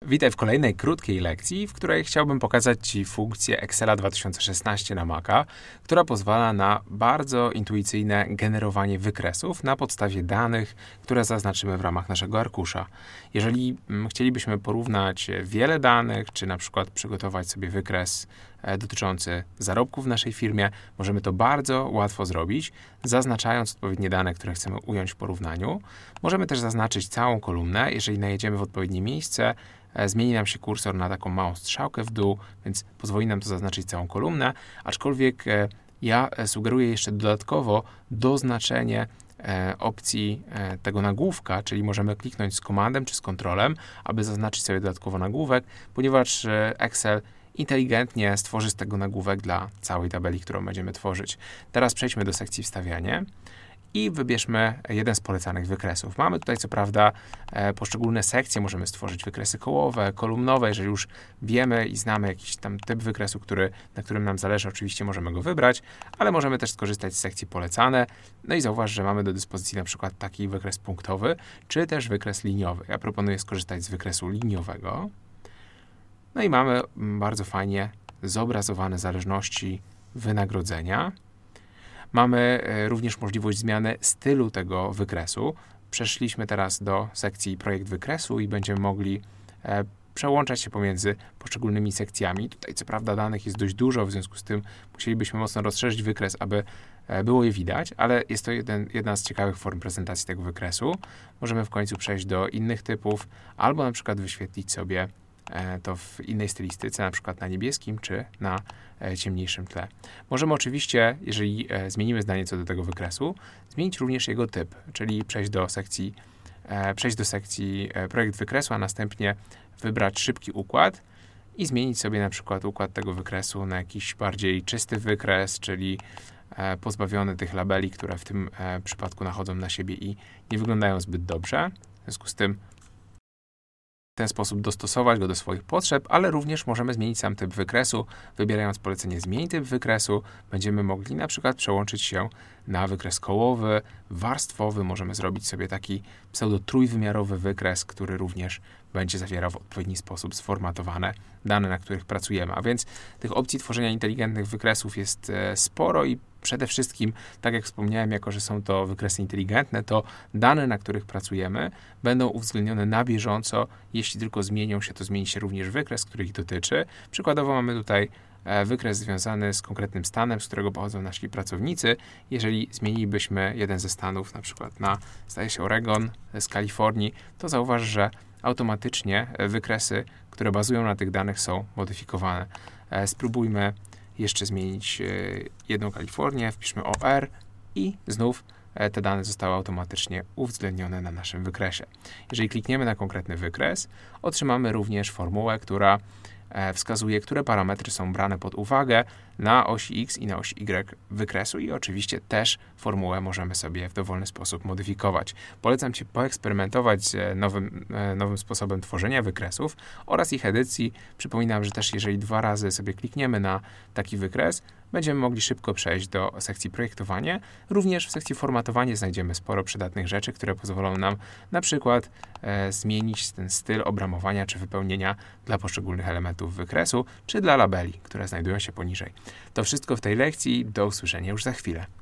Witaj w kolejnej krótkiej lekcji, w której chciałbym pokazać Ci funkcję Excela 2016 na Maca, która pozwala na bardzo intuicyjne generowanie wykresów na podstawie danych, które zaznaczymy w ramach naszego arkusza. Jeżeli chcielibyśmy porównać wiele danych, czy na przykład przygotować sobie wykres dotyczący zarobków w naszej firmie, możemy to bardzo łatwo zrobić, zaznaczając odpowiednie dane, które chcemy ująć w porównaniu. Możemy też zaznaczyć całą kolumnę. Jeżeli najedziemy w odpowiednie miejsce, zmieni nam się kursor na taką małą strzałkę w dół, więc pozwoli nam to zaznaczyć całą kolumnę, aczkolwiek ja sugeruję jeszcze dodatkowo doznaczenie opcji tego nagłówka, czyli możemy kliknąć z komandem czy z kontrolem, aby zaznaczyć sobie dodatkowo nagłówek, ponieważ Excel inteligentnie stworzy z tego nagłówek dla całej tabeli, którą będziemy tworzyć. Teraz przejdźmy do sekcji wstawianie i wybierzmy jeden z polecanych wykresów. Mamy tutaj co prawda poszczególne sekcje, możemy stworzyć wykresy kołowe, kolumnowe. Jeżeli już wiemy i znamy jakiś tam typ wykresu, na którym nam zależy, oczywiście możemy go wybrać, ale możemy też skorzystać z sekcji polecane. No i zauważ, że mamy do dyspozycji na przykład taki wykres punktowy, czy też wykres liniowy. Ja proponuję skorzystać z wykresu liniowego. No i mamy bardzo fajnie zobrazowane zależności wynagrodzenia. Mamy również możliwość zmiany stylu tego wykresu. Przeszliśmy teraz do sekcji projekt wykresu i będziemy mogli przełączać się pomiędzy poszczególnymi sekcjami. Tutaj co prawda danych jest dość dużo, w związku z tym musielibyśmy mocno rozszerzyć wykres, aby było je widać, ale jest to jedna z ciekawych form prezentacji tego wykresu. Możemy w końcu przejść do innych typów, albo na przykład wyświetlić sobie to w innej stylistyce, na przykład na niebieskim czy na ciemniejszym tle. Możemy oczywiście, jeżeli zmienimy zdanie co do tego wykresu, zmienić również jego typ, czyli przejść do sekcji projekt wykresu, a następnie wybrać szybki układ i zmienić sobie na przykład układ tego wykresu na jakiś bardziej czysty wykres, czyli pozbawiony tych labeli, które w tym przypadku nachodzą na siebie i nie wyglądają zbyt dobrze. W związku z tym w ten sposób dostosować go do swoich potrzeb, ale również możemy zmienić sam typ wykresu. Wybierając polecenie zmień typ wykresu, będziemy mogli na przykład przełączyć się na wykres kołowy, warstwowy. Możemy zrobić sobie taki pseudo-trójwymiarowy wykres, który również będzie zawierał w odpowiedni sposób sformatowane dane, na których pracujemy. A więc tych opcji tworzenia inteligentnych wykresów jest sporo i przede wszystkim, tak jak wspomniałem, jako że są to wykresy inteligentne, to dane, na których pracujemy, będą uwzględnione na bieżąco. Jeśli tylko zmienią się, to zmieni się również wykres, który ich dotyczy. Przykładowo mamy tutaj wykres związany z konkretnym stanem, z którego pochodzą nasi pracownicy. Jeżeli zmienilibyśmy jeden ze stanów, na przykład na, zdaje się, Oregon z Kalifornii, to zauważ, że automatycznie wykresy, które bazują na tych danych, są modyfikowane. Spróbujmy jeszcze zmienić jedną Kalifornię, wpiszmy OR i znów te dane zostały automatycznie uwzględnione na naszym wykresie. Jeżeli klikniemy na konkretny wykres, otrzymamy również formułę, która wskazuje, które parametry są brane pod uwagę na osi X i na osi Y wykresu i oczywiście też formułę możemy sobie w dowolny sposób modyfikować. Polecam Ci poeksperymentować z nowym sposobem tworzenia wykresów oraz ich edycji. Przypominam, że też jeżeli 2 razy sobie klikniemy na taki wykres, będziemy mogli szybko przejść do sekcji projektowanie. Również w sekcji formatowanie znajdziemy sporo przydatnych rzeczy, które pozwolą nam na przykład zmienić ten styl obramowania czy wypełnienia dla poszczególnych elementów wykresu, czy dla labeli, które znajdują się poniżej. To wszystko w tej lekcji. Do usłyszenia już za chwilę.